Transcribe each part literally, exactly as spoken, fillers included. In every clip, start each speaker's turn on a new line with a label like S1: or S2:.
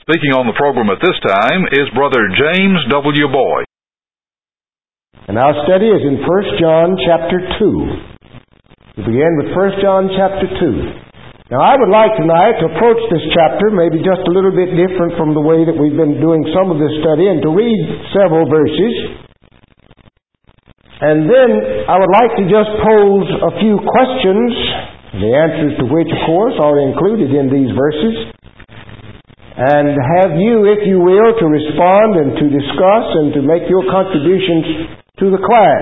S1: Speaking on the program at this time is Brother James W. Boyd.
S2: And our study is in First John chapter two. We begin with First John chapter two. Now I would like tonight to approach this chapter maybe just a little bit different from the way that we've been doing some of this study, and to read several verses. And then I would like to just pose a few questions, the answers to which, of course, are included in these verses. And have you, if you will, to respond and to discuss and to make your contributions to the class.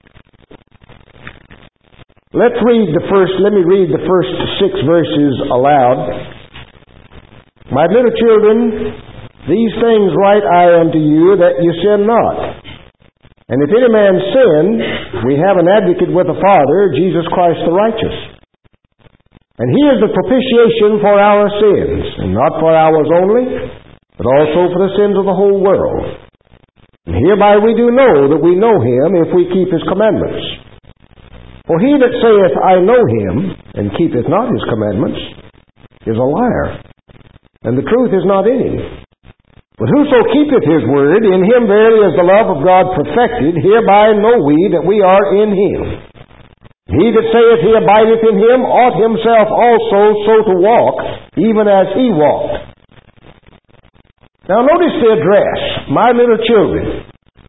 S2: Let's read the first, let me read the first six verses aloud. My little children, these things write I unto you, that you sin not. And if any man sin, we have an advocate with the Father, Jesus Christ the righteous. And He is the propitiation for our sins, and not for ours only, but also for the sins of the whole world. And hereby we do know that we know Him, if we keep His commandments. For he that saith, I know Him, and keepeth not His commandments, is a liar, and the truth is not in him. But whoso keepeth His word, in him verily is the love of God perfected. Hereby know we that we are in Him. He that saith he abideth in Him ought himself also so to walk, even as He walked. Now notice the address, my little children.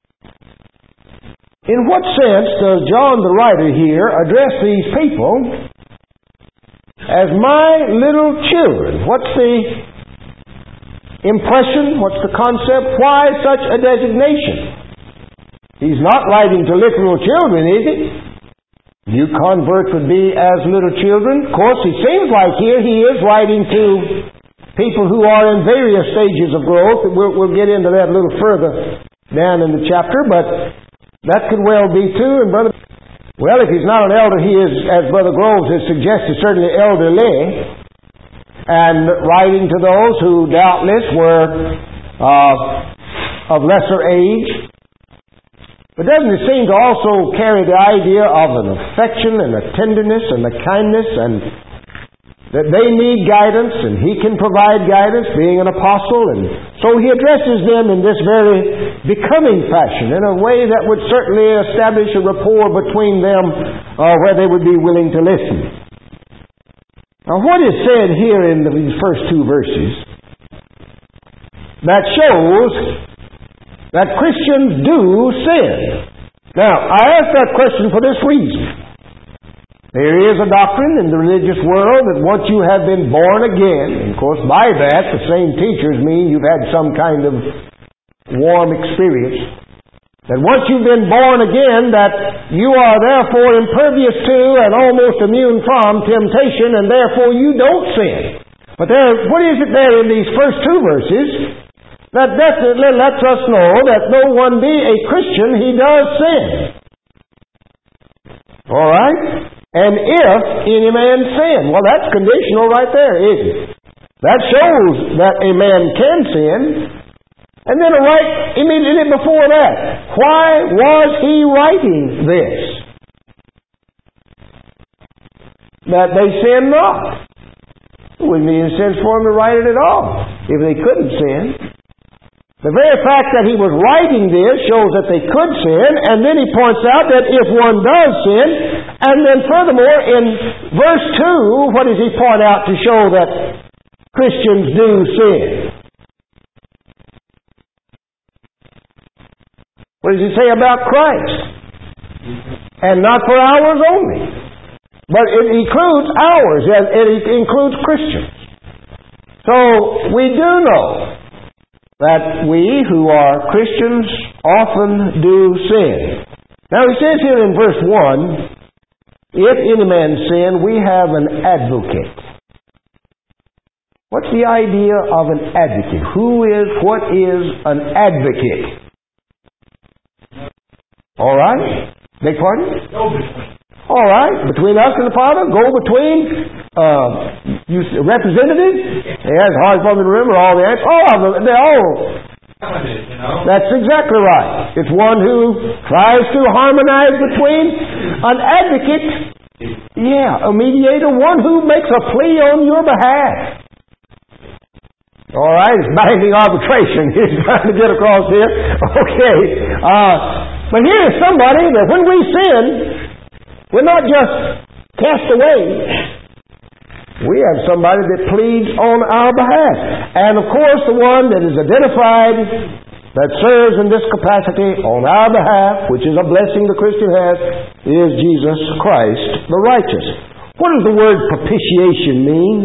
S2: In what sense does John the writer here address these people as my little children? What's the impression? What's the concept? Why such a designation? He's not writing to literal children, is he? You converts would be as little children. Of course, it seems like here he is writing to people who are in various stages of growth. We'll, we'll get into that a little further down in the chapter, but that could well be too. And brother, well, if he's not an elder, he is, as Brother Groves has suggested, certainly elderly, and writing to those who doubtless were uh, of lesser age. But doesn't it seem to also carry the idea of an affection and a tenderness and a kindness, and that they need guidance and he can provide guidance, being an apostle? And so he addresses them in this very becoming fashion, in a way that would certainly establish a rapport between them uh, where they would be willing to listen. Now what is said here in these first two verses that shows that Christians do sin. Now, I ask that question for this reason. There is a doctrine in the religious world that once you have been born again, and of course by that the same teachers mean you've had some kind of warm experience, that once you've been born again, that you are therefore impervious to and almost immune from temptation, and therefore you don't sin. But there, what is it there in these first two verses that definitely lets us know that though one be a Christian, he does sin? All right? And if any man sin, well, that's conditional right there, isn't it? That shows that a man can sin. And then right immediately before that, why was he writing this? That they sin not. It wouldn't be any sense for him to write it at all if they couldn't sin. The very fact that he was writing this shows that they could sin, and then he points out that if one does sin, and then furthermore in verse two, what does he point out to show that Christians do sin? What does he say about Christ? And not for ours only, but it includes ours, it includes Christians. So we do know that we who are Christians often do sin. Now he says here in verse one, if any man sin, we have an advocate. What's the idea of an advocate? Who is, what is an advocate? All right? Beg pardon? All right. Between us and the Father, go between uh, you representatives. Yeah, it's hard for me to remember all the answers. All of them, they're all. That's exactly right. It's one who tries to harmonize between an advocate, yeah, a mediator, one who makes a plea on your behalf. All right, it's binding arbitration. He's trying to get across here. Okay. Uh, but here is somebody that when we sin, we're not just cast away. We have somebody that pleads on our behalf. And of course, the one that is identified, that serves in this capacity on our behalf, which is a blessing the Christian has, is Jesus Christ, the righteous. What does the word propitiation mean?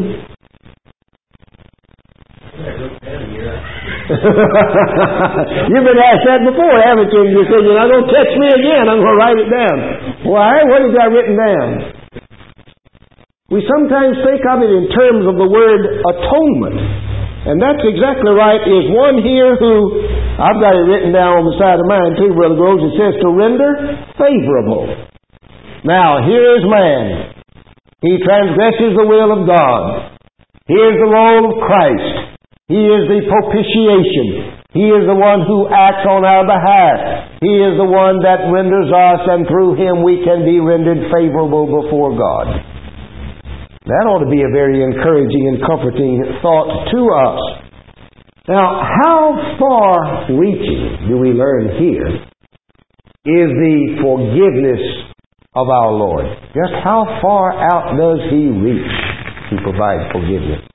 S2: You've been asked that before, haven't you? You said, you're not going to text me again. I'm going to write it down. Why? What have you got written down? We sometimes think of it in terms of the word atonement. And that's exactly right. Is one here who, I've got it written down on the side of mine too, Brother Groves. It says to render favorable. Now, here is man. He transgresses the will of God. Here's the role of Christ. He is the propitiation. He is the one who acts on our behalf. He is the one that renders us, and through Him we can be rendered favorable before God. That ought to be a very encouraging and comforting thought to us. Now, how far-reaching do we learn here is the forgiveness of our Lord? Just how far out does He reach to provide forgiveness?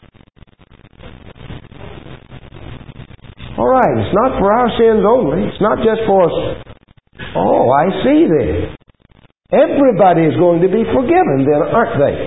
S2: All right, it's not for our sins only. It's not just for us. Oh, I see then. Everybody is going to be forgiven then, aren't they?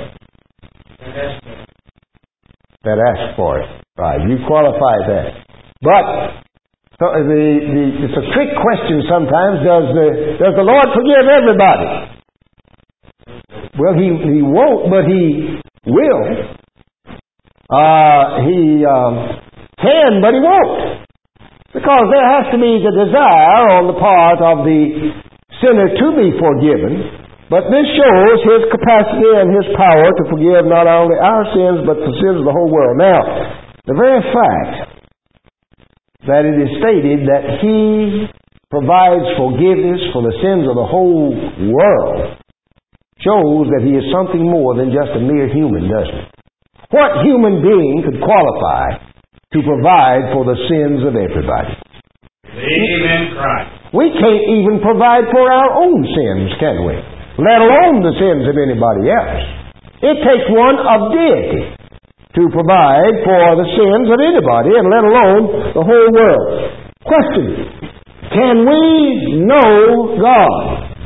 S2: That ask for it. Right, you qualified that. But so the, the, it's a trick question sometimes. Does the, does the Lord forgive everybody? Well, He, he won't, but He will. Uh, he um, can, but He won't. Because there has to be the desire on the part of the sinner to be forgiven. But this shows His capacity and His power to forgive not only our sins, but the sins of the whole world. Now, the very fact that it is stated that He provides forgiveness for the sins of the whole world shows that He is something more than just a mere human, doesn't it? What human being could qualify to provide for the sins of everybody?
S3: Believe in Christ.
S2: We can't even provide for our own sins, can we? Let alone the sins of anybody else. It takes one of deity to provide for the sins of anybody, and let alone the whole world. Question: can we know God?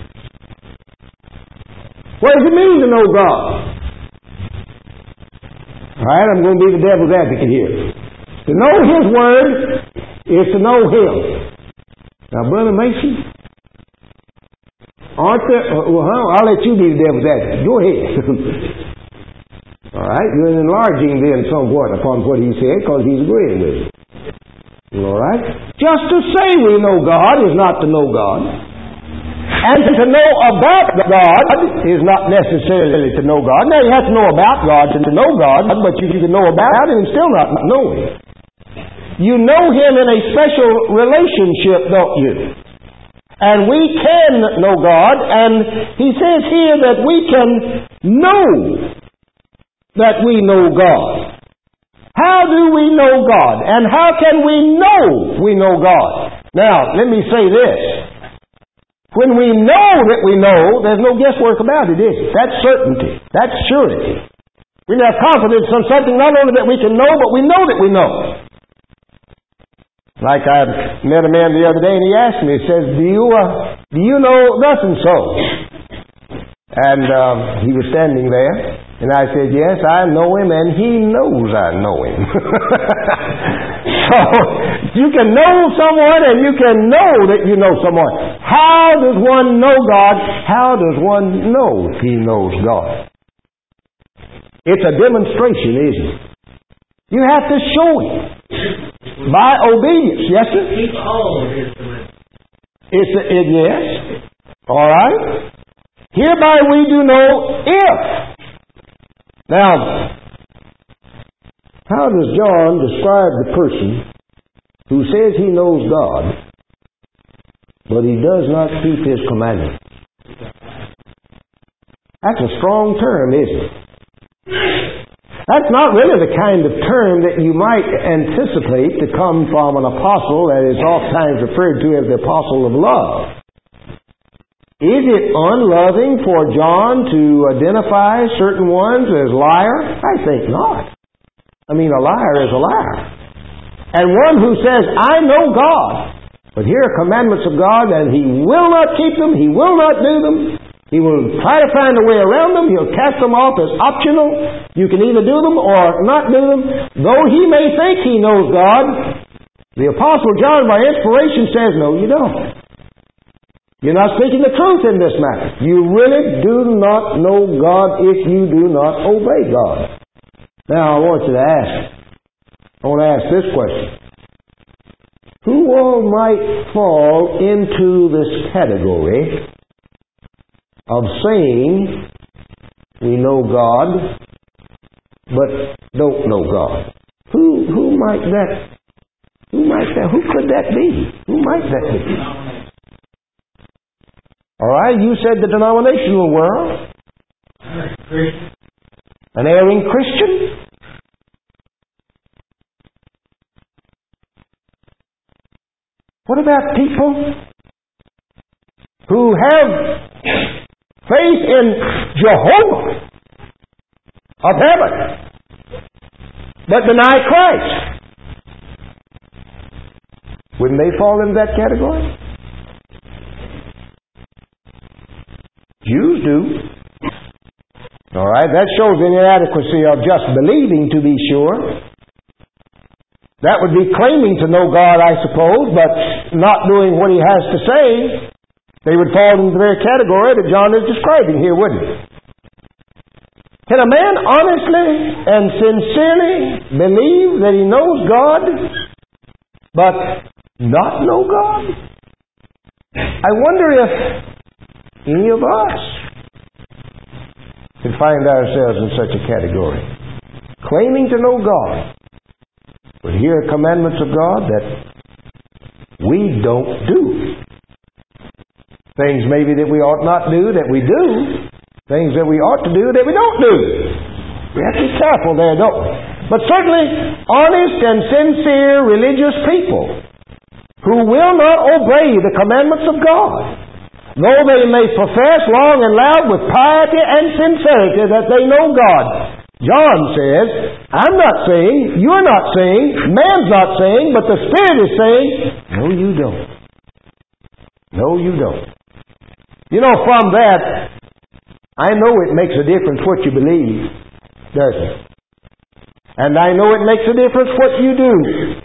S2: What does it mean to know God? All right, I'm going to be the devil's advocate here. To know His Word is to know Him. Now, Brother Mason, aren't there... Well, I'll let you be the devil's advocate. Go ahead. All right, you're enlarging then somewhat upon what he said because he's agreeing with you. All right? Just to say we know God is not to know God. And to know about God is not necessarily to know God. Now, you have to know about God to know God, but you can know about Him and still not know Him. You know Him in a special relationship, don't you? And we can know God, and He says here that we can know that we know God. How do we know God? And how can we know we know God? Now, let me say this. When we know that we know, there's no guesswork about it, is it? That's certainty. That's surety. We have confidence on something not only that we can know, but we know that we know. Like I met a man the other day, and he asked me, he says, do you, uh, do you know thus and so? And um, he was standing there, and I said, yes, I know him, and he knows I know him. So, you can know someone, and you can know that you know someone. How does one know God? How does one know he knows God? It's a demonstration, isn't it? You have to show it. By obedience, yes sir?
S3: Keep all His commandments.
S2: It's a, it, yes. All right. Hereby we do know if. Now, how does John describe the person who says he knows God, but he does not keep His commandments? That's a strong term, isn't it? That's not really the kind of term that you might anticipate to come from an apostle that is oftentimes referred to as the apostle of love. Is it unloving for John to identify certain ones as liar? I think not. I mean, a liar is a liar. And one who says, I know God, but here are commandments of God, and he will not keep them, he will not do them, he will try to find a way around them, he'll cast them off as optional. You can either do them or not do them. Though he may think he knows God, the Apostle John, by inspiration, says, no, you don't. You're not speaking the truth in this matter. You really do not know God if you do not obey God. Now, I want you to ask, I want to ask this question. Who all might fall into this category of saying we know God, but don't know God? Who who might that who might that who could that be? Who might that be? All right, you said the denominational world. An erring Christian? What about people who have faith in Jehovah of heaven, but deny Christ? Wouldn't they fall into that category? Jews do. All right, that shows the inadequacy of just believing, to be sure. That would be claiming to know God, I suppose, but not doing what He has to say. They would fall into the very category that John is describing here, wouldn't it? Can a man honestly and sincerely believe that he knows God, but not know God? I wonder if any of us can find ourselves in such a category. Claiming to know God, but here are commandments of God that we don't do. Things maybe that we ought not do that we do. Things that we ought to do that we don't do. We have to be careful there, don't we? But certainly honest and sincere religious people who will not obey the commandments of God, though they may profess long and loud with piety and sincerity that they know God. John says, I'm not saying, you're not saying, man's not saying, but the Spirit is saying, no, you don't. No, you don't. You know, from that, I know it makes a difference what you believe, doesn't it? And I know it makes a difference what you do.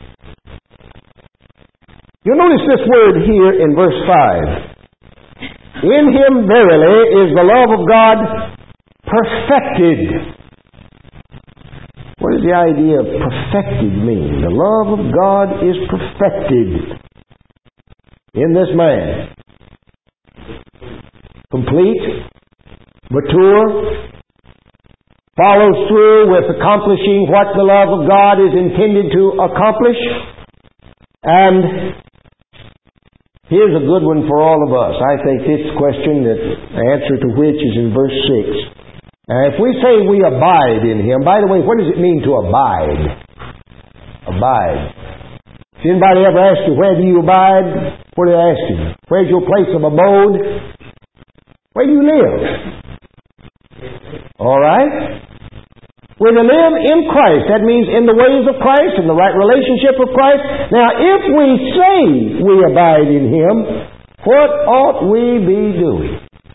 S2: You'll notice this word here in verse five. In Him verily is the love of God perfected. What does the idea of perfected mean? The love of God is perfected in this man. Complete, mature, follows through with accomplishing what the love of God is intended to accomplish. And here's a good one for all of us. I think this question, that the answer to which is in verse six. Uh, if we say we abide in Him, by the way, what does it mean to abide? Abide. Has anybody ever asked you, where do you abide? What do they ask you? Where's your place of abode? Where do you live? All right? We're to live in Christ. That means in the ways of Christ, in the right relationship with Christ. Now, if we say we abide in Him, what ought we be doing?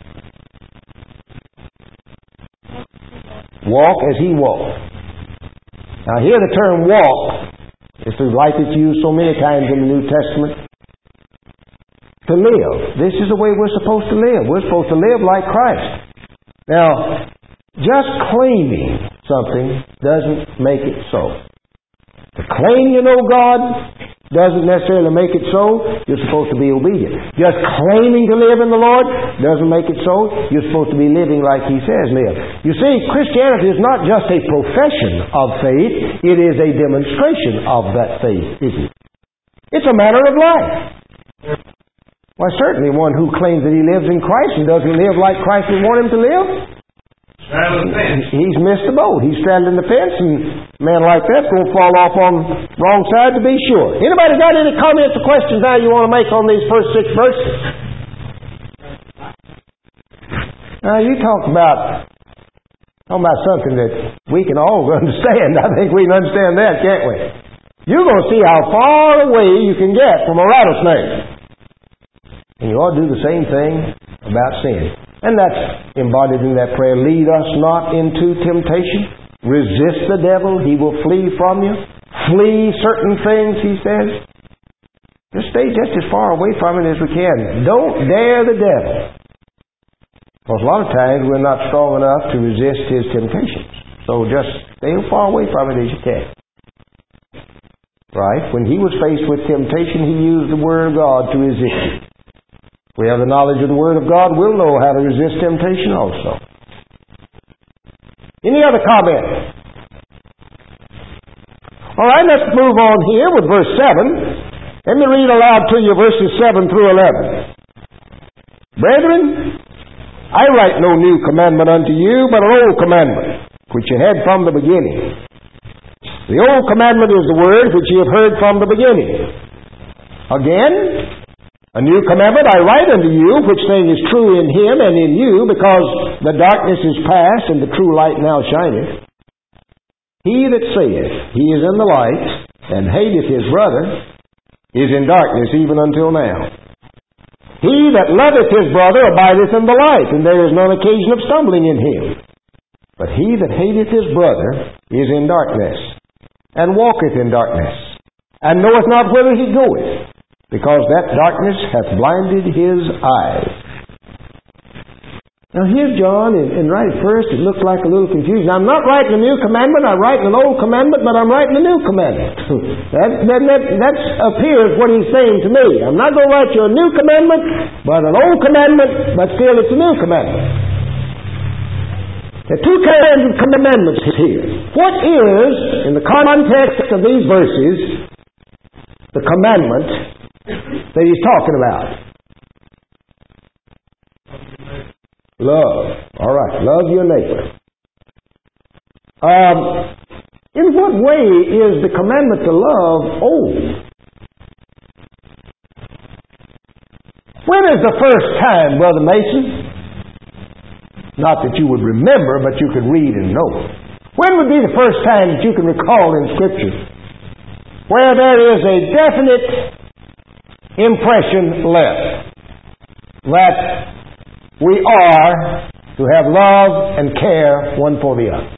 S2: Walk as He walked. Now here the term walk is like it's used so many times in the New Testament. To live. This is the way we're supposed to live. We're supposed to live like Christ. Now, just claiming something doesn't make it so. To claim you know God doesn't necessarily make it so. You're supposed to be obedient. Just claiming to live in the Lord doesn't make it so. You're supposed to be living like He says live. You see, Christianity is not just a profession of faith. It is a demonstration of that faith, isn't it? It's a manner of life. Why, certainly one who claims that he lives in Christ and doesn't live like Christ would want him to live,
S3: Straddling the fence.
S2: He's missed the boat. He's straddling the fence, and a man like that's going to fall off on the wrong side to be sure. Anybody got any comments or questions now you want to make on these first six verses? Now, you talk about, talk about something that we can all understand. I think we can understand that, can't we? You're going to see how far away you can get from a rattlesnake. And you ought to do the same thing about sin. And that's embodied in that prayer. Lead us not into temptation. Resist the devil. He will flee from you. Flee certain things, he says. Just stay just as far away from it as we can. Don't dare the devil. Because a lot of times we're not strong enough to resist his temptations. So just stay as far away from it as you can. Right? When he was faced with temptation, he used the Word of God to resist it. We have the knowledge of the Word of God. We'll know how to resist temptation also. Any other comment? All right, let's move on here with verse seven. Let me read aloud to you verses seven through eleven. Brethren, I write no new commandment unto you, but an old commandment, which you had from the beginning. The old commandment is the word which you have heard from the beginning. Again, a new commandment I write unto you, which thing is true in him and in you, because the darkness is past and the true light now shineth. He that saith he is in the light, and hateth his brother, is in darkness even until now. He that loveth his brother abideth in the light, and there is none occasion of stumbling in him. But he that hateth his brother is in darkness, and walketh in darkness, and knoweth not whither he goeth, because that darkness hath blinded his eyes. Now here, John, and, and right at first it looked like a little confusion. I'm not writing a new commandment, I'm writing an old commandment, but I'm writing a new commandment. that, that, that, that appears what he's saying to me. I'm not going to write you a new commandment, but an old commandment, but still it's a new commandment. There are two kinds of commandments here. What is, in the context of these verses, the commandment that he's talking about? Love. All right. Love your neighbor. Um, in what way is the commandment to love old? When is the first time, Brother Mason? Not that you would remember, but you could read and know. When would be the first time that you can recall in Scripture where there is a definite impression left that we are to have love and care one for the other?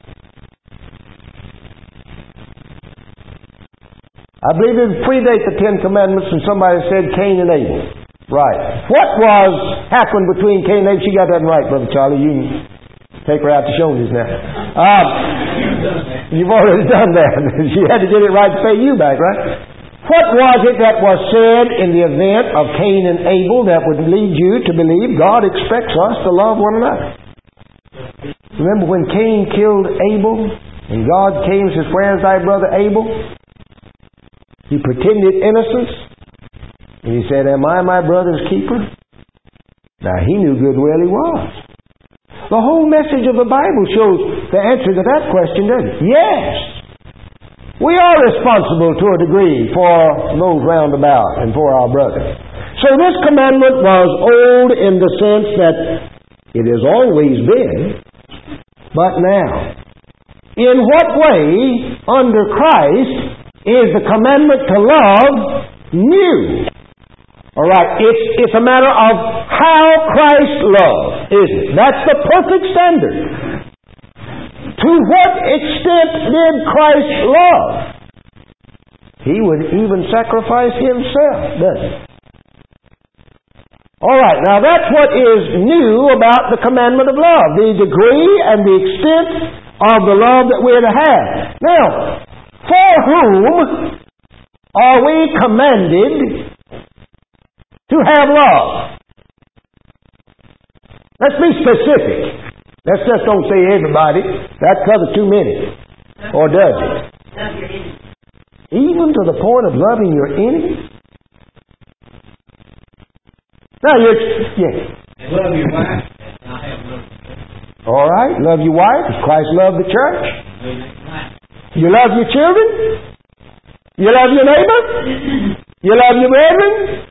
S2: I believe it predates the Ten Commandments, and somebody said Cain and Abel. Right. What was happened between Cain and Abel? She got that right, Brother Charlie. You can take her out to shoulders now. Uh, you've already done that. She had to get it right to pay you back, right? What was it that was said in the event of Cain and Abel that would lead you to believe God expects us to love one another? Remember when Cain killed Abel and God came and says, "Where's thy brother Abel?" He pretended innocence. And he said, "Am I my brother's keeper?" Now he knew good well he was. The whole message of the Bible shows the answer to that question, doesn't it? Yes. We are responsible to a degree for those round about and for our brothers. So this commandment was old in the sense that it has always been, but now. In what way, under Christ, is the commandment to love new? All right, it's, it's a matter of how Christ loved, isn't it? That's the perfect standard. To what extent did Christ love? He would even sacrifice himself, doesn't he? All right, now that's what is new about the commandment of love, the degree and the extent of the love that we're to have. Now, for whom are we commanded to have love? Let's be specific. Let's just don't say everybody. That covers too many. Or does it? Even to the point of loving your enemy? Now you're... Yeah.
S3: And love your wife. And I have love.
S2: All right? Love your wife as Christ loved the church. You love your children. You love your neighbor. You love your brethren.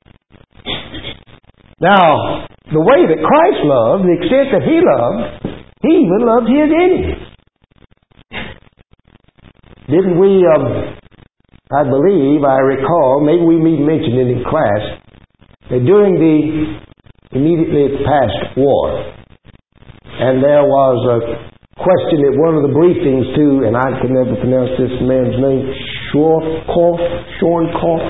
S2: Now, the way that Christ loved, the extent that He loved, He even loved His enemies. Didn't we, um, I believe, I recall, maybe we mentioned it in class, that during the immediately past war, and there was a question at one of the briefings too, and I can never pronounce this man's name, Shorkoff, Shorkoff.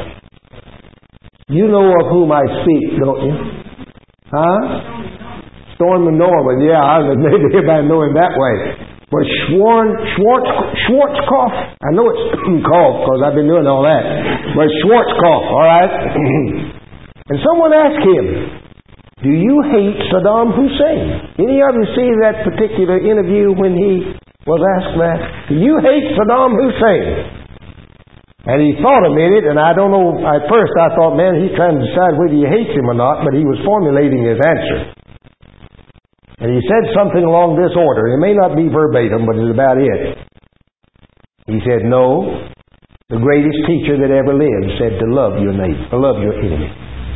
S2: You know of whom I speak, don't you? Huh? Storm Norman, yeah, I maybe everybody know him that way. But Schwarn, Schwartz, Schwarzkopf, I know it's called because I've been doing all that. But Schwarzkopf, all right? And someone asked him, do you hate Saddam Hussein? Any of you see that particular interview when he was asked that? Do you hate Saddam Hussein? And he thought a minute, and I don't know, at first I thought, man, he's trying to decide whether he hates him or not, but he was formulating his answer. And he said something along this order. It may not be verbatim, but it's about it. He said, no, the greatest teacher that ever lived said to love your neighbor, to love your enemy.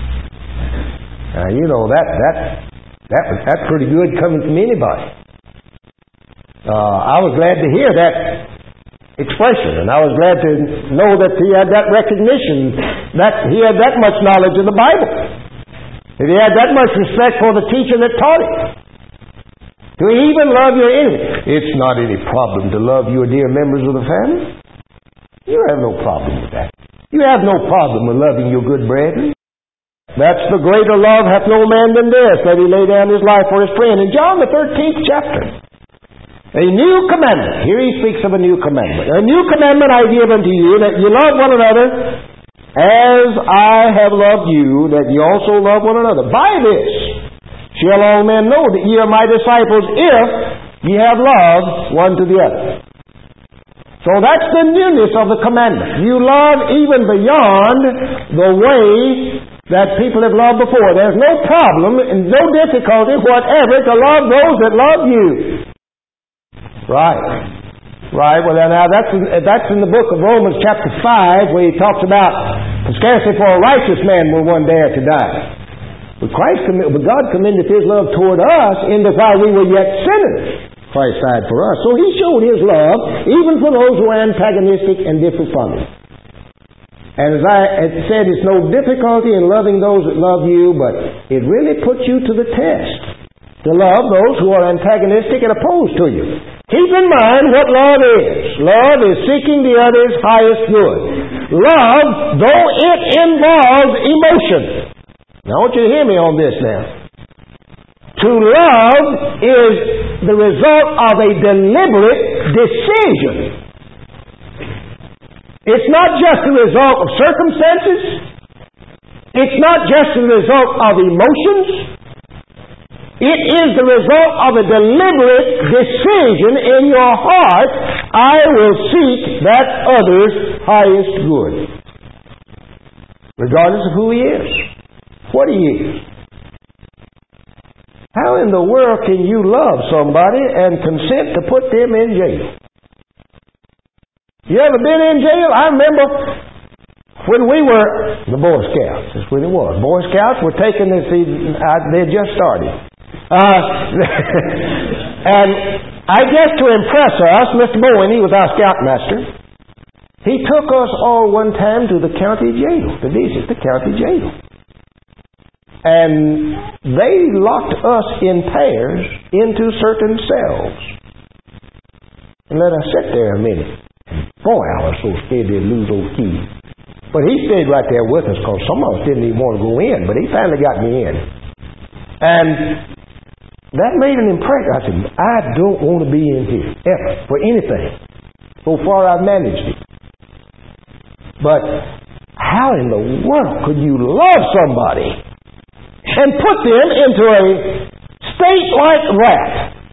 S2: Now, you know, that, that, that was, that's pretty good coming from anybody. Uh, I was glad to hear that expression, and I was glad to know that he had that recognition, that he had that much knowledge of the Bible, that he had that much respect for the teacher that taught it. To even love your enemy. It's not any problem to love your dear members of the family. You have no problem with that. You have no problem with loving your good brethren. That's the greater love hath no man than this, that he lay down his life for his friend. In John the thirteenth chapter, a new commandment. Here he speaks of a new commandment. A new commandment I give unto you, that you love one another as I have loved you, that ye also love one another. By this shall all men know that ye are my disciples, if ye have love one to the other. So that's the newness of the commandment. You love even beyond the way that people have loved before. There's no problem and no difficulty whatever to love those that love you. Right. Right. Well, now that's in, that's in the book of Romans chapter five, where he talks about scarcely for a righteous man will one dare to die. But Christ, but God commendeth His love toward us, in that while we were yet sinners, Christ died for us. So He showed His love even for those who are antagonistic and different from Him. And as I had said, it's no difficulty in loving those that love you, but it really puts you to the test to love those who are antagonistic and opposed to you. Keep in mind what love is. Love is seeking the other's highest good. Love, though it involves emotion. Now, I want you to hear me on this now. To love is the result of a deliberate decision. It's not just the result of circumstances. It's not just the result of emotions. It is the result of a deliberate decision in your heart. I will seek that other's highest good, regardless of who he is. What he is. How in the world can you love somebody and consent to put them in jail? You ever been in jail? I remember when we were the Boy Scouts. That's when it was. Boy Scouts were taking this. They had just started, uh, and I guess to impress us, Mister Bowen, he was our scoutmaster. He took us all one time to the county jail to visit the county jail. And they locked us in pairs into certain cells and let us sit there a minute. Boy, I was so scared they'd lose those keys. But he stayed right there with us because some of us didn't even want to go in, but he finally got me in. And that made an impression. I said, I don't want to be in here, ever, for anything. So far I've managed it. But how in the world could you love somebody and put them into a state like that?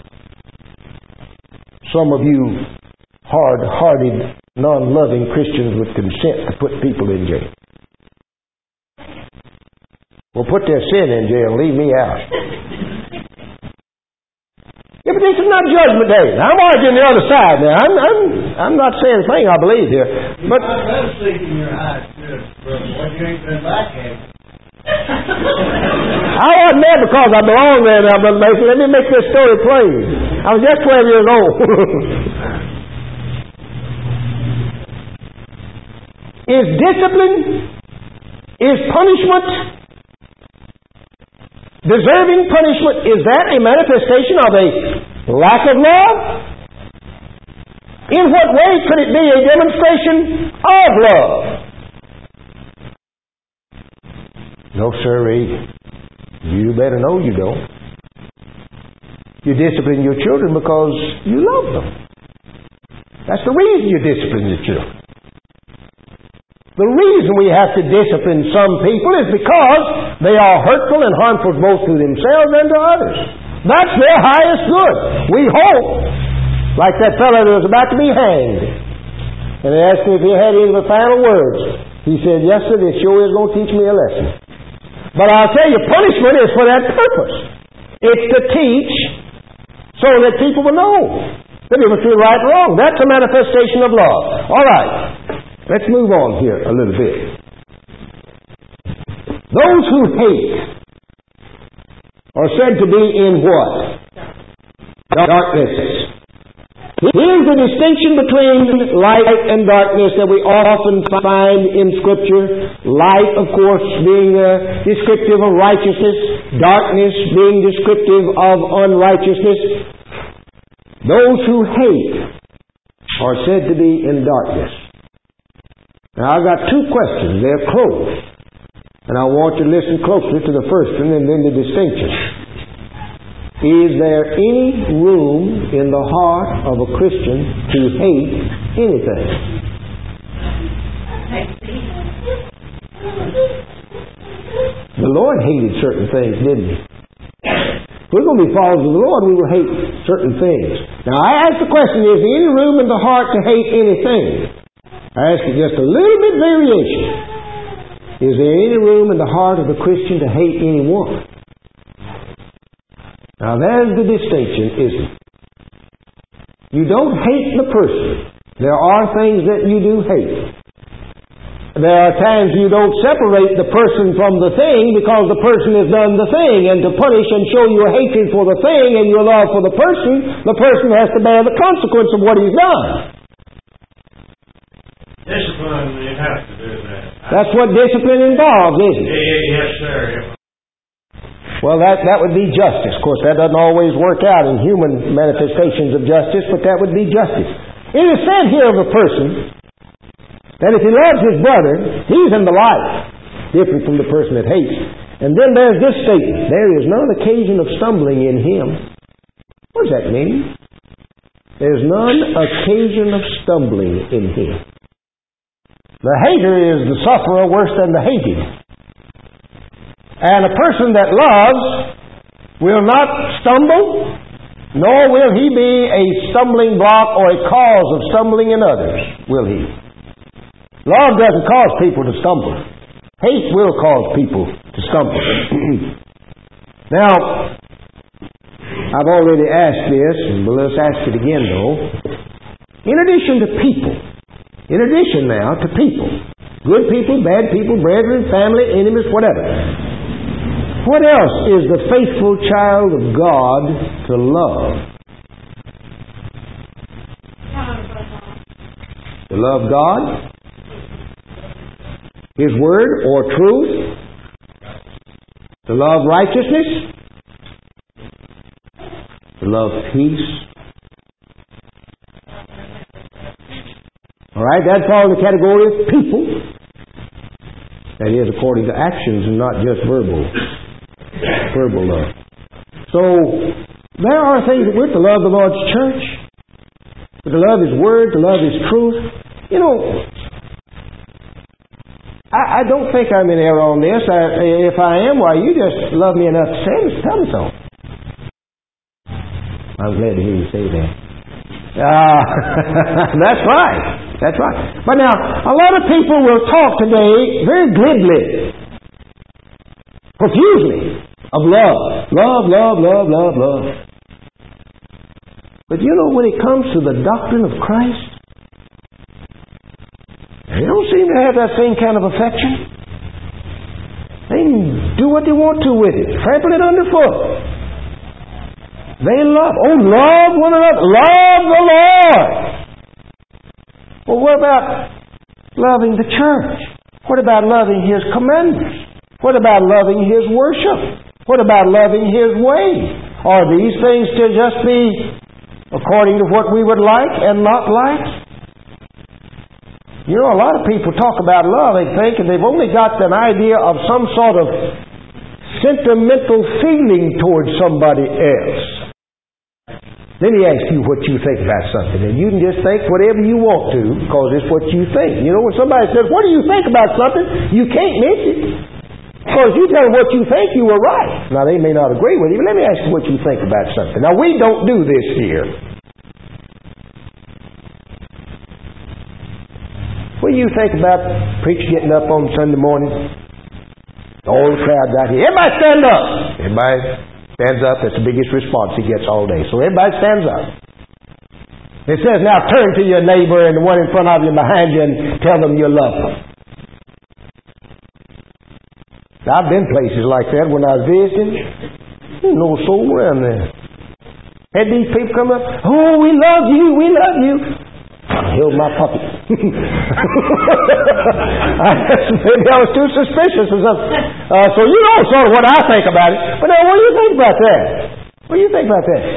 S2: Some of you hard-hearted, non-loving Christians would consent to put people in jail. Well, put their sin in jail. Leave me out. You But this is not Judgment Day. I'm arguing the other side now. I'm, I'm, I'm not saying a thing I believe here. But
S3: I love seeing your eyes, brother. What you ain't been back at?
S2: I wasn't there because I belong there now, Brother Mason. Let me make this story plain. I was just twelve years old. Is discipline, is punishment, deserving punishment, is that a manifestation of a lack of love? In what way could it be a demonstration of love? No, sirree. You better know you don't. You discipline your children because you love them. That's the reason you discipline your children. The reason we have to discipline some people is because they are hurtful and harmful both to themselves and to others. That's their highest good. We hope. Like that fellow that was about to be hanged. And they asked me if he had any of the final words. He said, yes, sir, this sure is going to teach me a lesson. But I'll tell you, punishment is for that purpose. It's to teach so that people will know the difference between right and wrong. That's a manifestation of love. All right. Let's move on here a little bit. Those who hate are said to be in what? Darkness. Here's the distinction between light and darkness that we often find in Scripture. Light, of course, being uh, descriptive of righteousness. Darkness being descriptive of unrighteousness. Those who hate are said to be in darkness. Now, I've got two questions. They're close. And I want you to listen closely to the first one and then the distinction. Is there any room in the heart of a Christian to hate anything? The Lord hated certain things, didn't He? If we're going to be followers of the Lord, we will hate certain things. Now, I ask the question, is there any room in the heart to hate anything? I ask you just a little bit variation. Is there any room in the heart of a Christian to hate anyone? Now there's the distinction, isn't it? You don't hate the person. There are things that you do hate. There are times you don't separate the person from the thing because the person has done the thing. And to punish and show your hatred for the thing and your love for the person, the person has to bear the consequence of what he's done.
S3: Discipline, you have to do that.
S2: That's what discipline involves, isn't it?
S3: Yeah, yes, sir.
S2: Well, that, that would be justice. Of course, that doesn't always work out in human manifestations of justice, but that would be justice. It is said here of a person that if he loves his brother, he's in the light, different from the person that hates. And then there's this statement, there is none occasion of stumbling in him. What does that mean? There's none occasion of stumbling in him. The hater is the sufferer worse than the hated. And a person that loves will not stumble, nor will he be a stumbling block or a cause of stumbling in others, will he? Love doesn't cause people to stumble. Hate will cause people to stumble. Now, I've already asked this, and let's ask it again though. In addition to people, In addition now to people, good people, bad people, brethren, family, enemies, whatever. What else is the faithful child of God to love? To love God, His Word or truth, to love righteousness, to love peace. All right, that falls in the category of people. That is, according to actions and not just verbal, verbal love. So, there are things that we're to love the Lord's church, to love His Word, to love His truth. You know, I, I don't think I'm in error on this. I, if I am, why, you just love me enough to say this. Tell me so. I'm glad to hear you say that. Ah, that's right. That's right. But now, a lot of people will talk today very glibly, profusely, of love. Love, love, love, love, love. But you know, when it comes to the doctrine of Christ, they don't seem to have that same kind of affection. They can do what they want to with it. Trample it underfoot. They love. Oh, love one another. Love the Lord. Well, what about loving the church? What about loving His commandments? What about loving His worship? What about loving His way? Are these things to just be according to what we would like and not like? You know, a lot of people talk about love, they think, and they've only got an idea of some sort of sentimental feeling towards somebody else. Then he asks you what you think about something, and you can just think whatever you want to, because it's what you think. You know, when somebody says, what do you think about something? You can't miss it. Because you tell them what you think, you were right. Now, they may not agree with you, but let me ask you what you think about something. Now, we don't do this here. What do you think about preacher getting up on Sunday morning? All the crowd out here. Everybody stand up. Everybody stands up. That's the biggest response he gets all day. So everybody stands up. It says, now turn to your neighbor and the one in front of you and behind you and tell them you love them. I've been places like that when I was visiting. There's no soul around there. Had these people come up, oh, we love you, we love you. I held my puppy. Maybe I was too suspicious or something. Uh, so you know sort of what I think about it. But now, what do you think about that? What do you think about that?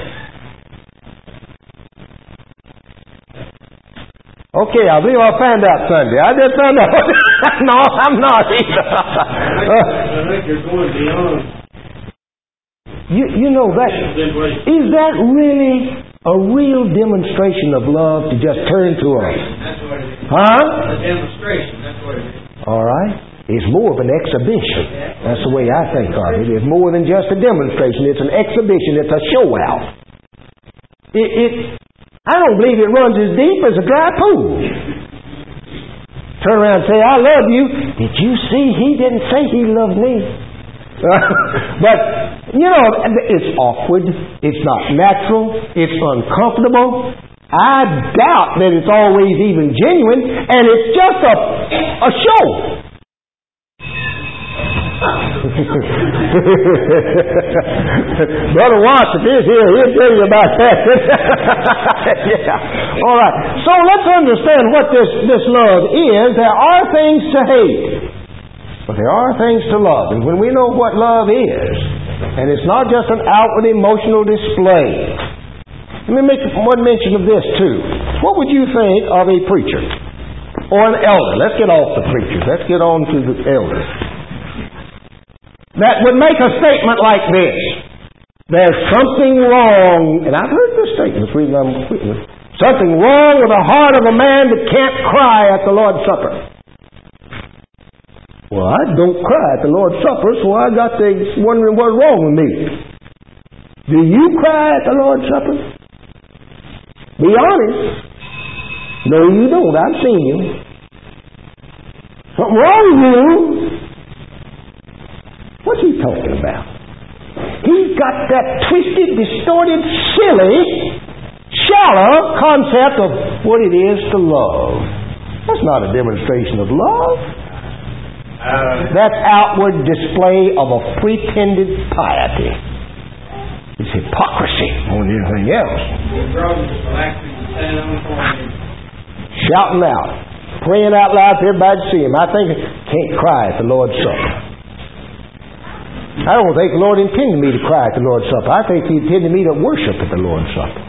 S2: Okay, I believe I'll find out Sunday. I just found out. No, I'm not either.
S3: I think you're going beyond.
S2: You, you know that. Is that really a real demonstration of love to just turn to us?
S3: That's what it is.
S2: Huh?
S3: A demonstration. That's what it is.
S2: All right. It's more of an exhibition. That's the way I think of it. It's more than just a demonstration. It's an exhibition. It's a show out. It, it, I don't believe it runs as deep as a dry pool. Turn around and say, I love you. Did you see he didn't say he loved me? But, you know, it's awkward. It's not natural. It's uncomfortable. I doubt that it's always even genuine. And it's just a, a show. Brother Watts, if he's here, he'll tell you about that. Yeah. All right. So let's understand what this, this love is. There are things to hate, but there are things to love. And when we know what love is, and it's not just an outward emotional display. Let me make one mention of this too. What would you think of a preacher or an elder? Let's get off the preachers. Let's get on to the elders. That would make a statement like this. There's something wrong, and I've heard this statement, reading I'm something wrong with the heart of a man that can't cry at the Lord's Supper. Well, I don't cry at the Lord's Supper, so I got to wondering what's wrong with me. Do you cry at the Lord's Supper? Be honest. No, you don't. I've seen you. Something wrong with you. What's he talking about? He's got that twisted, distorted, silly, shallow concept of what it is to love. That's not a demonstration of love. Uh, That's outward display of a pretended piety. It's hypocrisy more than anything else. Shouting out, praying out loud for everybody to see him. I think can't cry at the Lord's Supper. I don't think the Lord intended me to cry at the Lord's Supper. I think He intended me to worship at the Lord's Supper.